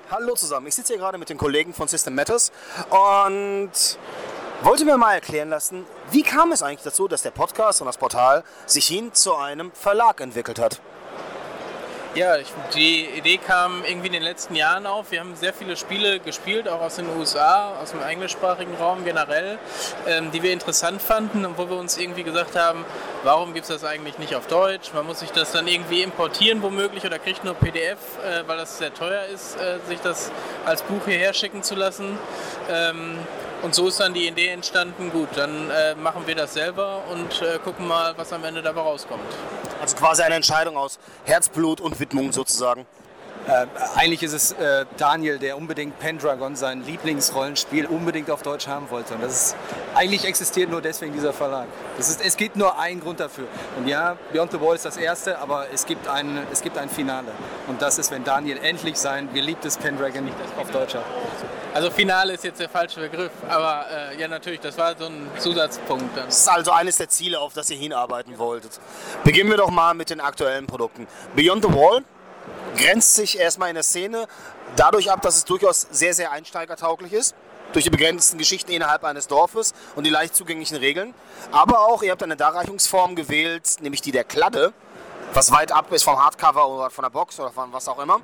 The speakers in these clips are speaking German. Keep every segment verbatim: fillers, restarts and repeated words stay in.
Hallo zusammen, ich sitze hier gerade mit den Kollegen von System Matters und wollte mir mal erklären lassen, wie kam es eigentlich dazu, dass der Podcast und das Portal sich hin zu einem Verlag entwickelt hat? Ja, ich, die Idee kam irgendwie in den letzten Jahren auf. Wir haben sehr viele Spiele gespielt, auch aus den U S A, aus dem englischsprachigen Raum generell, ähm, die wir interessant fanden und wo wir uns irgendwie gesagt haben, warum gibt es das eigentlich nicht auf Deutsch? Man muss sich das dann irgendwie importieren womöglich oder kriegt nur P D F, äh, weil das sehr teuer ist, äh, sich das als Buch hierher schicken zu lassen. Ähm, Und so ist dann die Idee entstanden, gut, dann äh, machen wir das selber und äh, gucken mal, was am Ende dabei rauskommt. Also quasi eine Entscheidung aus Herzblut und Widmung sozusagen. Äh, eigentlich ist es äh, Daniel, der unbedingt Pendragon, sein Lieblingsrollenspiel, unbedingt auf Deutsch haben wollte. Und das ist, eigentlich existiert nur deswegen dieser Verlag. Das ist, es gibt nur einen Grund dafür. Und ja, Beyond the Wall ist das erste, aber es gibt ein, es gibt ein Finale. Und das ist, wenn Daniel endlich sein geliebtes Pendragon auf Deutsch hat. Also Finale ist jetzt der falsche Begriff, aber äh, ja natürlich, das war so ein Zusatzpunkt dann. Das ist also eines der Ziele, auf das ihr hinarbeiten wolltet. Beginnen wir doch mal mit den aktuellen Produkten. Beyond the Wall grenzt sich erstmal in der Szene dadurch ab, dass es durchaus sehr, sehr einsteigertauglich ist. Durch die begrenzten Geschichten innerhalb eines Dorfes und die leicht zugänglichen Regeln. Aber auch, ihr habt eine Darreichungsform gewählt, nämlich die der Kladde, was weit ab ist vom Hardcover oder von der Box oder von was auch immer.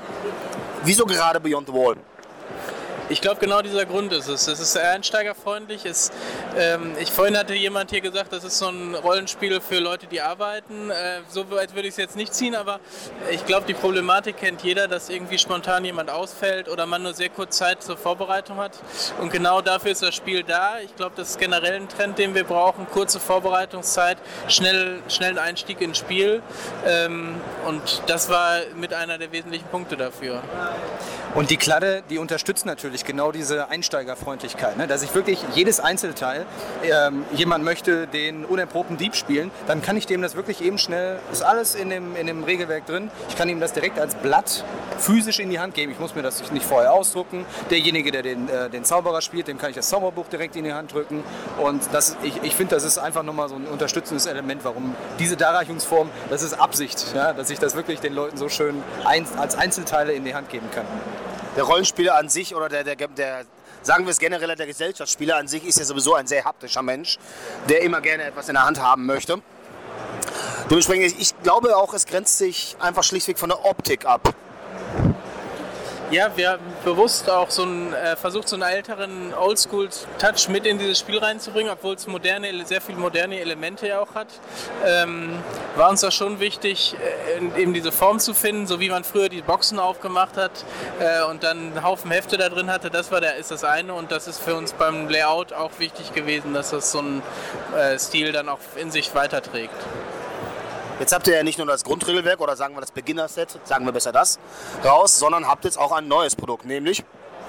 Wieso gerade Beyond the Wall? Ich glaube, genau dieser Grund ist es. Es ist sehr einsteigerfreundlich. Es, ähm, ich, vorhin hatte jemand hier gesagt, das ist so ein Rollenspiel für Leute, die arbeiten. Äh, so weit würde ich es jetzt nicht ziehen, aber ich glaube, die Problematik kennt jeder, dass irgendwie spontan jemand ausfällt oder man nur sehr kurz Zeit zur Vorbereitung hat. Und genau dafür ist das Spiel da. Ich glaube, das ist generell ein Trend, den wir brauchen. Kurze Vorbereitungszeit, schnell, schnellen Einstieg ins Spiel. Ähm, und das war mit einer der wesentlichen Punkte dafür. Und die Kladde, die unterstützt natürlich genau diese Einsteigerfreundlichkeit, ne? Dass ich wirklich jedes Einzelteil, ähm, jemand möchte den unerprobten Dieb spielen, dann kann ich dem das wirklich eben schnell, ist alles in dem, in dem Regelwerk drin, ich kann ihm das direkt als Blatt physisch in die Hand geben, ich muss mir das nicht vorher ausdrucken, derjenige, der den, äh, den Zauberer spielt, dem kann ich das Zauberbuch direkt in die Hand drücken und das, ich, ich finde, das ist einfach nochmal so ein unterstützendes Element, warum diese Darreichungsform, das ist Absicht, ja? Dass ich das wirklich den Leuten so schön ein, als Einzelteile in die Hand geben kann. Der Rollenspieler an sich oder der, der, der, sagen wir es generell, der Gesellschaftsspieler an sich ist ja sowieso ein sehr haptischer Mensch, der immer gerne etwas in der Hand haben möchte. Dementsprechend, ich glaube auch, es grenzt sich einfach schlichtweg von der Optik ab. Ja, wir haben bewusst auch so einen, äh, versucht, so einen älteren Oldschool-Touch mit in dieses Spiel reinzubringen, obwohl es moderne, sehr viele moderne Elemente ja auch hat. Ähm, war uns da schon wichtig, äh, eben diese Form zu finden, so wie man früher die Boxen aufgemacht hat äh, und dann einen Haufen Hefte da drin hatte. Das war der, ist das eine und das ist für uns beim Layout auch wichtig gewesen, dass das so ein äh, Stil dann auch in sich weiterträgt. Jetzt habt ihr ja nicht nur das Grundregelwerk oder sagen wir das Beginner-Set, sagen wir besser das, raus, sondern habt jetzt auch ein neues Produkt, nämlich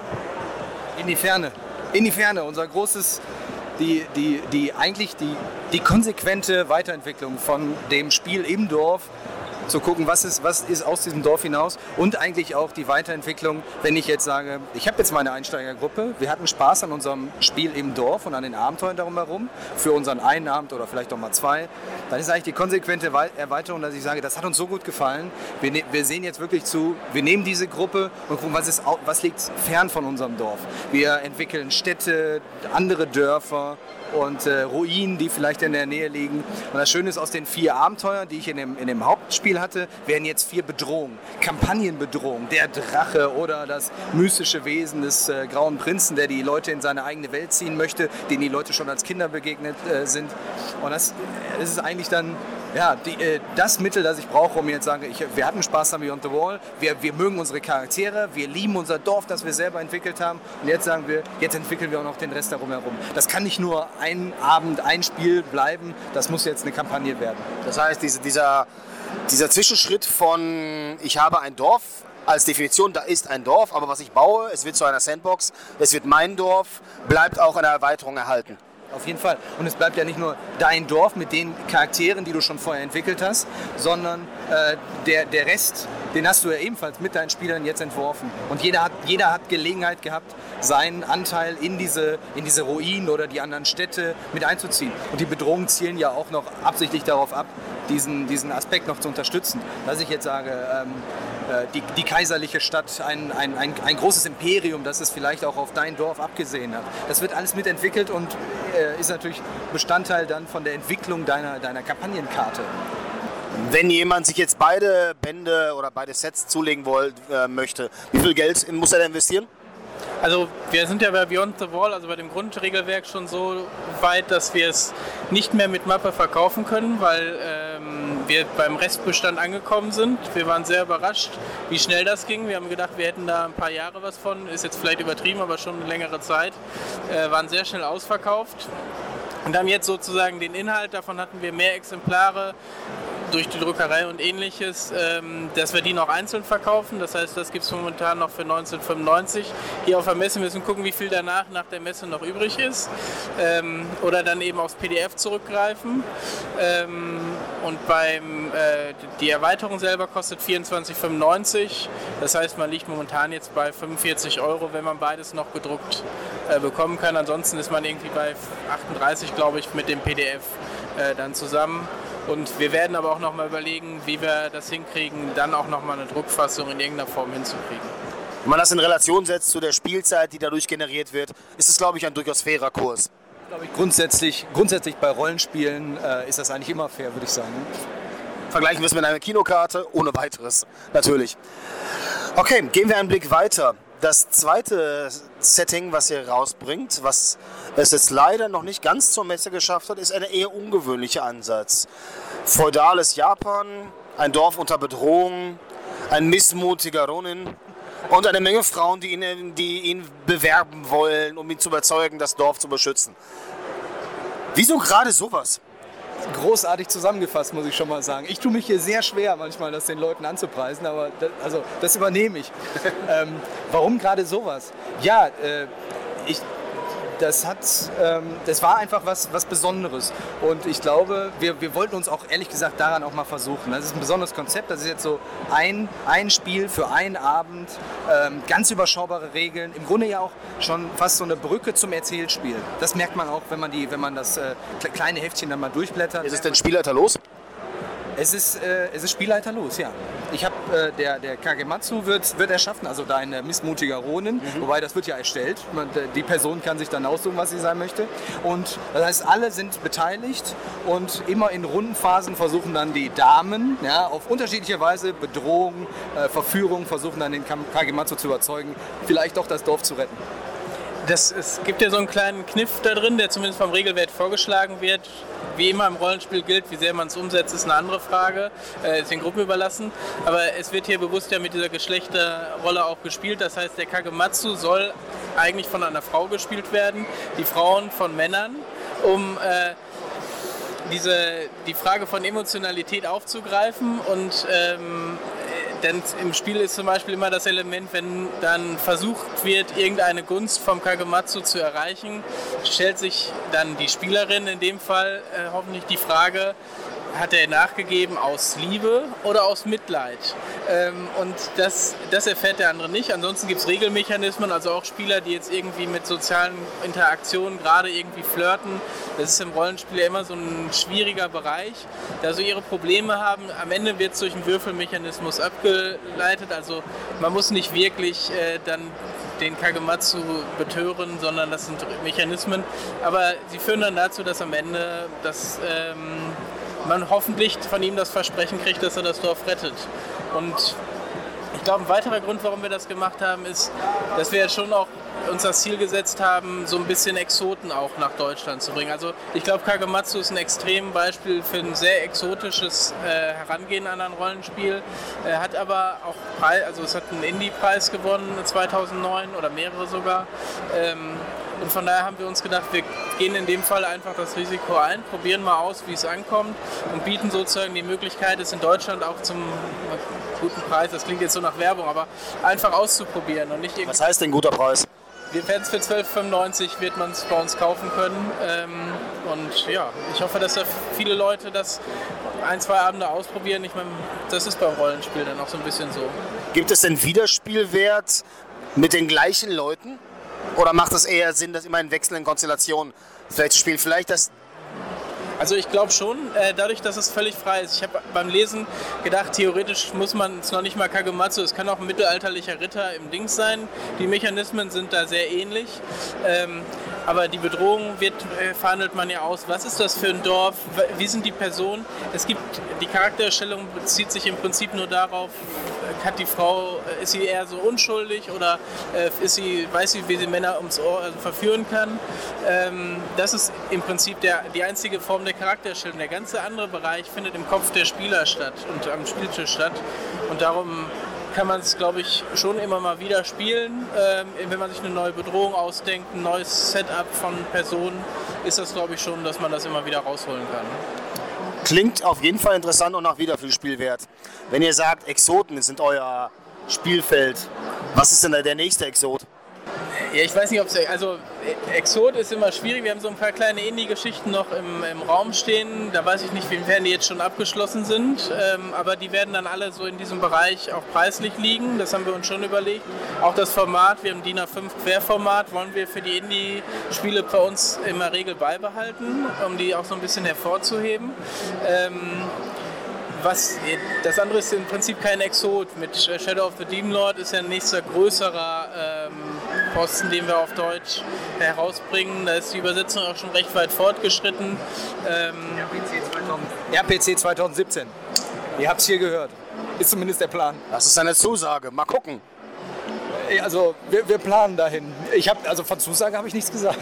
In die Ferne. In die Ferne, unser großes, die, die, die eigentlich die, die konsequente Weiterentwicklung von dem Spiel im Dorf, zu gucken, was ist, was ist aus diesem Dorf hinaus und eigentlich auch die Weiterentwicklung, wenn ich jetzt sage, ich habe jetzt meine Einsteigergruppe, wir hatten Spaß an unserem Spiel im Dorf und an den Abenteuern darum herum, für unseren einen Abend oder vielleicht auch mal zwei, dann ist eigentlich die konsequente Erweiterung, dass ich sage, das hat uns so gut gefallen, wir, ne- wir sehen jetzt wirklich zu, wir nehmen diese Gruppe und gucken, was, ist, au- was liegt fern von unserem Dorf. Wir entwickeln Städte, andere Dörfer, und äh, Ruinen, die vielleicht in der Nähe liegen. Und das Schöne ist, aus den vier Abenteuern, die ich in dem, in dem Hauptspiel hatte, werden jetzt vier Bedrohungen. Kampagnenbedrohung, der Drache oder das mystische Wesen des äh, Grauen Prinzen, der die Leute in seine eigene Welt ziehen möchte, denen die Leute schon als Kinder begegnet äh, sind. Und das, das ist eigentlich dann ja, die, äh, das Mittel, das ich brauche, um jetzt zu sagen, ich, wir hatten Spaß an Beyond the Wall, wir, wir mögen unsere Charaktere, wir lieben unser Dorf, das wir selber entwickelt haben und jetzt sagen wir, jetzt entwickeln wir auch noch den Rest darum herum. Das kann nicht nur ein Abend, ein Spiel bleiben, das muss jetzt eine Kampagne werden. Das heißt, diese, dieser, dieser Zwischenschritt von ich habe ein Dorf als Definition, da ist ein Dorf, aber was ich baue, es wird zu einer Sandbox, es wird mein Dorf, bleibt auch in der Erweiterung erhalten. Auf jeden Fall. Und es bleibt ja nicht nur dein Dorf mit den Charakteren, die du schon vorher entwickelt hast, sondern äh, der, der Rest, den hast du ja ebenfalls mit deinen Spielern jetzt entworfen. Und jeder hat, jeder hat Gelegenheit gehabt, seinen Anteil in diese, in diese Ruinen oder die anderen Städte mit einzuziehen. Und die Bedrohungen zielen ja auch noch absichtlich darauf ab, diesen, diesen Aspekt noch zu unterstützen. Dass ich jetzt sage, ähm, äh, die, die kaiserliche Stadt, ein, ein, ein, ein großes Imperium, das es vielleicht auch auf dein Dorf abgesehen hat. Das wird alles mitentwickelt und äh, ist natürlich Bestandteil dann von der Entwicklung deiner, deiner Kampagnenkarte. Wenn jemand sich jetzt beide Bände oder beide Sets zulegen wollt, äh, möchte, wie viel Geld muss er da investieren? Also wir sind ja bei Beyond the Wall, also bei dem Grundregelwerk schon so weit, dass wir es nicht mehr mit Mappe verkaufen können, weil ähm, wir beim Restbestand angekommen sind. Wir waren sehr überrascht, wie schnell das ging. Wir haben gedacht, wir hätten da ein paar Jahre was von, ist jetzt vielleicht übertrieben, aber schon eine längere Zeit. Äh, waren sehr schnell ausverkauft und haben jetzt sozusagen den Inhalt, davon hatten wir mehr Exemplare durch die Druckerei und ähnliches, ähm, dass wir die noch einzeln verkaufen. Das heißt, das gibt es momentan noch für neunzehnhundertfünfundneunzig hier auf der Messe. Wir müssen gucken, wie viel danach nach der Messe noch übrig ist. Ähm, oder dann eben aufs P D F zurückgreifen. Ähm, und beim, äh, die Erweiterung selber kostet vierundzwanzig fünfundneunzig. Das heißt, man liegt momentan jetzt bei fünfundvierzig Euro, wenn man beides noch gedruckt äh, bekommen kann. Ansonsten ist man irgendwie bei achtunddreißig, glaube ich, mit dem P D F äh, dann zusammen. Und wir werden aber auch noch mal überlegen, wie wir das hinkriegen, dann auch noch mal eine Druckfassung in irgendeiner Form hinzukriegen. Wenn man das in Relation setzt zu der Spielzeit, die dadurch generiert wird, ist es, glaube ich, ein durchaus fairer Kurs. Glaube ich, grundsätzlich, grundsätzlich bei Rollenspielen äh, ist das eigentlich immer fair, würde ich sagen. Vergleichen wir es mit einer Kinokarte, ohne weiteres, natürlich. Okay, gehen wir einen Blick weiter. Das zweite Setting, was ihr rausbringt, was es jetzt leider noch nicht ganz zur Messe geschafft hat, ist ein eher ungewöhnlicher Ansatz. Feudales Japan, ein Dorf unter Bedrohung, ein missmutiger Ronin und eine Menge Frauen, die ihn, die ihn bewerben wollen, um ihn zu überzeugen, das Dorf zu beschützen. Wieso gerade sowas? Großartig zusammengefasst, muss ich schon mal sagen. Ich tue mich hier sehr schwer, manchmal das den Leuten anzupreisen, aber das, also, das übernehme ich. ähm, warum gerade sowas? Ja, äh, ich, das, hat, ähm, das war einfach was, was Besonderes. Und ich glaube, wir, wir wollten uns auch ehrlich gesagt daran auch mal versuchen. Das ist ein besonderes Konzept. Das ist jetzt so ein, ein Spiel für einen Abend, ähm, ganz überschaubare Regeln. Im Grunde ja auch schon fast so eine Brücke zum Erzählspiel. Das merkt man auch, wenn man, die, wenn man das äh, kleine Heftchen dann mal durchblättert. Ist es denn Spielleiter los? Es ist, äh, es ist Spielleiter los, ja. Ich habe, äh, der, der Kagematsu wird, wird erschaffen, also dein äh, missmutiger Ronin, mhm. wobei das wird ja erstellt. Man, die Person kann sich dann aussuchen, was sie sein möchte. Und das heißt, alle sind beteiligt und immer in Rundenphasen versuchen dann die Damen, ja, auf unterschiedliche Weise, Bedrohung, äh, Verführung, versuchen dann den Kagematsu zu überzeugen, vielleicht doch das Dorf zu retten. Das, es gibt ja so einen kleinen Kniff da drin, der zumindest vom Regelwerk vorgeschlagen wird. Wie immer im Rollenspiel gilt, wie sehr man es umsetzt, ist eine andere Frage, äh, ist den Gruppen überlassen. Aber es wird hier bewusst ja mit dieser Geschlechterrolle auch gespielt. Das heißt, der Kagematsu soll eigentlich von einer Frau gespielt werden, die Frauen von Männern, um äh, diese, die Frage von Emotionalität aufzugreifen. Und ähm, denn im Spiel ist zum Beispiel immer das Element, wenn dann versucht wird, irgendeine Gunst vom Kagematsu zu erreichen, stellt sich dann die Spielerin in dem Fall äh, hoffentlich die Frage, hat er nachgegeben aus Liebe oder aus Mitleid? Ähm, und das, das erfährt der andere nicht. Ansonsten gibt es Regelmechanismen, also auch Spieler, die jetzt irgendwie mit sozialen Interaktionen gerade irgendwie flirten. Das ist im Rollenspiel ja immer so ein schwieriger Bereich, da so ihre Probleme haben. Am Ende wird es durch einen Würfelmechanismus abgeleitet. Also man muss nicht wirklich äh, dann den Kagematsu betören, sondern das sind Mechanismen. Aber sie führen dann dazu, dass am Ende das ähm, man hoffentlich von ihm das Versprechen kriegt, dass er das Dorf rettet. Und ich glaube, ein weiterer Grund, warum wir das gemacht haben, ist, dass wir jetzt schon auch uns das Ziel gesetzt haben, so ein bisschen Exoten auch nach Deutschland zu bringen. Also ich glaube, Kagematsu ist ein extremes Beispiel für ein sehr exotisches äh, Herangehen an ein Rollenspiel. Er hat aber auch Preis, also es hat einen Indie-Preis gewonnen zweitausendneun oder mehrere sogar. Ähm, Und von daher haben wir uns gedacht, wir gehen in dem Fall einfach das Risiko ein, probieren mal aus, wie es ankommt und bieten sozusagen die Möglichkeit, es in Deutschland auch zum guten Preis, das klingt jetzt so nach Werbung, aber einfach auszuprobieren und nicht irgendwie. Was heißt denn guter Preis? Wir werden es für zwölf fünfundneunzig wird man es bei uns kaufen können. Ähm, und ja, ich hoffe, dass da viele Leute das ein, zwei Abende ausprobieren. Ich meine, das ist beim Rollenspiel dann auch so ein bisschen so. Gibt es denn Wiederspielwert mit den gleichen Leuten? Oder macht es eher Sinn, dass immer in wechselnden Konstellationen vielleicht zu spielen? Vielleicht, dass Also ich glaube schon, äh, dadurch, dass es völlig frei ist. Ich habe beim Lesen gedacht, theoretisch muss man es noch nicht mal Kagematsu, es kann auch ein mittelalterlicher Ritter im Dings sein. Die Mechanismen sind da sehr ähnlich. Ähm, aber die Bedrohung wird, äh, verhandelt man ja aus. Was ist das für ein Dorf? Wie sind die Personen? Es gibt, die Charakterstellung bezieht sich im Prinzip nur darauf, hat die Frau, ist sie eher so unschuldig oder äh, ist sie, weiß sie, wie sie Männer ums Ohr also verführen kann. Ähm, das ist im Prinzip der, die einzige Form der Charakterstellung. Der ganze andere Bereich findet im Kopf der Spieler statt und am Spieltisch statt. Und darum kann man es, glaube ich, schon immer mal wieder spielen. Ähm, wenn man sich eine neue Bedrohung ausdenkt, ein neues Setup von Personen, ist das, glaube ich, schon, dass man das immer wieder rausholen kann. Klingt auf jeden Fall interessant und auch wieder viel Spielwert. Wenn ihr sagt, Exoten sind euer Spielfeld, was ist denn da der nächste Exot? Ja, ich weiß nicht, ob es... Also, Exot ist immer schwierig. Wir haben so ein paar kleine Indie-Geschichten noch im, im Raum stehen. Da weiß ich nicht, inwiefern die jetzt schon abgeschlossen sind. Ähm, aber die werden dann alle so in diesem Bereich auch preislich liegen. Das haben wir uns schon überlegt. Auch das Format, wir haben DIN A fünf Querformat, wollen wir für die Indie-Spiele bei uns in der Regel beibehalten, um die auch so ein bisschen hervorzuheben. Ähm, Was, das andere ist im Prinzip kein Exot. Mit Shadow of the Demon Lord ist ja ein nächster größerer ähm, Posten, den wir auf Deutsch herausbringen. Da ist die Übersetzung auch schon recht weit fortgeschritten. Ähm, R P C zwanzig siebzehn. Ihr habt es hier gehört. Ist zumindest der Plan. Das ist eine Zusage. Mal gucken. Also wir, wir planen dahin. Ich hab, also von Zusage habe ich nichts gesagt.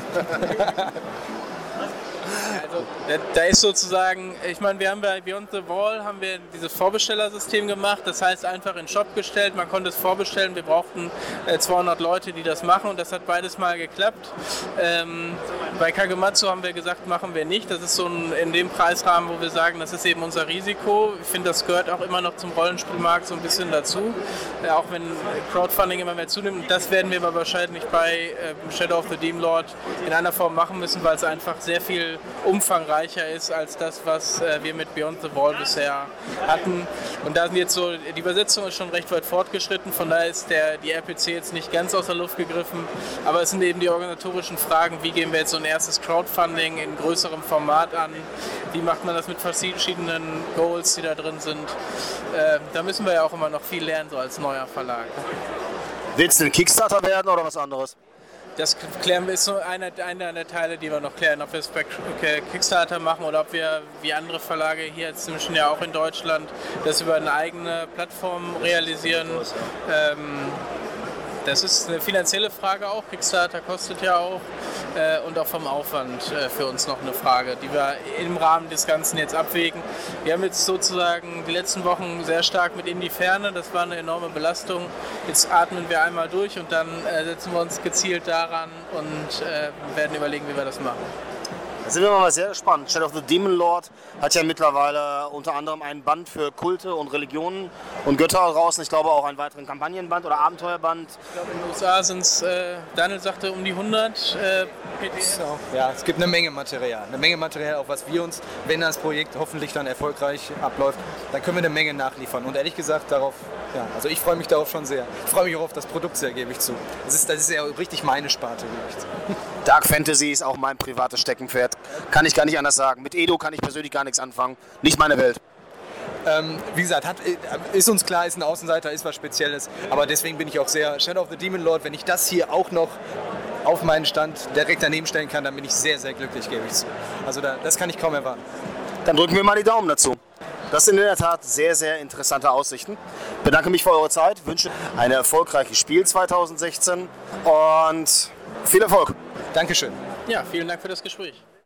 Also, da ist sozusagen, ich meine, wir haben bei Beyond the Wall haben wir dieses Vorbestellersystem gemacht, das heißt einfach in den Shop gestellt, man konnte es vorbestellen, wir brauchten äh, zweihundert Leute, die das machen und das hat beides mal geklappt. Ähm, bei Kagematsu haben wir gesagt, machen wir nicht, das ist so ein, in dem Preisrahmen, wo wir sagen, das ist eben unser Risiko. Ich finde, das gehört auch immer noch zum Rollenspielmarkt so ein bisschen dazu, äh, auch wenn Crowdfunding immer mehr zunimmt. Das werden wir aber wahrscheinlich bei äh, Shadow of the Demon Lord in einer Form machen müssen, weil es einfach sehr viel umfangreicher ist als das, was äh, wir mit Beyond the Wall bisher hatten. Und da sind jetzt so, die Übersetzung ist schon recht weit fortgeschritten, von daher ist der, die R P C jetzt nicht ganz aus der Luft gegriffen, aber es sind eben die organisatorischen Fragen, wie gehen wir jetzt so ein erstes Crowdfunding in größerem Format an, wie macht man das mit verschiedenen Goals, die da drin sind. Äh, da müssen wir ja auch immer noch viel lernen, so als neuer Verlag. Wird es ein Kickstarter werden oder was anderes? Das klären wir, ist so einer, einer der Teile, die wir noch klären, ob wir es bei Kickstarter machen oder ob wir, wie andere Verlage hier jetzt inzwischen ja auch in Deutschland, das über eine eigene Plattform realisieren. Ähm, das ist eine finanzielle Frage auch, Kickstarter kostet ja auch äh, und auch vom Aufwand äh, für uns noch eine Frage, die wir im Rahmen des Ganzen jetzt abwägen. Wir haben jetzt sozusagen die letzten Wochen sehr stark mit in die Ferne, das war eine enorme Belastung. Jetzt atmen wir einmal durch und dann äh, setzen wir uns gezielt daran und äh, werden überlegen, wie wir das machen. Da sind wir mal sehr gespannt. Shadow of the Demon Lord hat ja mittlerweile unter anderem einen Band für Kulte und Religionen und Götter draußen. Ich glaube auch einen weiteren Kampagnenband oder Abenteuerband. Ich glaube, in den U S A sind es, äh, Daniel sagte, um die hundert äh, P D F. So. Ja, es gibt eine Menge Material. Eine Menge Material, auch was wir uns, wenn das Projekt hoffentlich dann erfolgreich abläuft, dann können wir eine Menge nachliefern. Und ehrlich gesagt, darauf, ja, also ich freue mich darauf schon sehr. Ich freue mich auch auf das Produkt sehr, gebe ich zu. Das ist, das ist ja richtig meine Sparte, gebe ich zu. Dark Fantasy ist auch mein privates Steckenpferd. Kann ich gar nicht anders sagen. Mit Edo kann ich persönlich gar nichts anfangen. Nicht meine Welt. Ähm, wie gesagt, hat, ist uns klar, ist ein Außenseiter, ist was Spezielles. Aber deswegen bin ich auch sehr Shadow of the Demon Lord. Wenn ich das hier auch noch auf meinen Stand direkt daneben stellen kann, dann bin ich sehr, sehr glücklich, gebe ich zu. Also da, das kann ich kaum erwarten. Dann drücken wir mal die Daumen dazu. Das sind in der Tat sehr, sehr interessante Aussichten. Ich bedanke mich für eure Zeit, wünsche ein erfolgreiches Spiel zwanzig sechzehn und viel Erfolg. Dankeschön. Ja, vielen Dank für das Gespräch.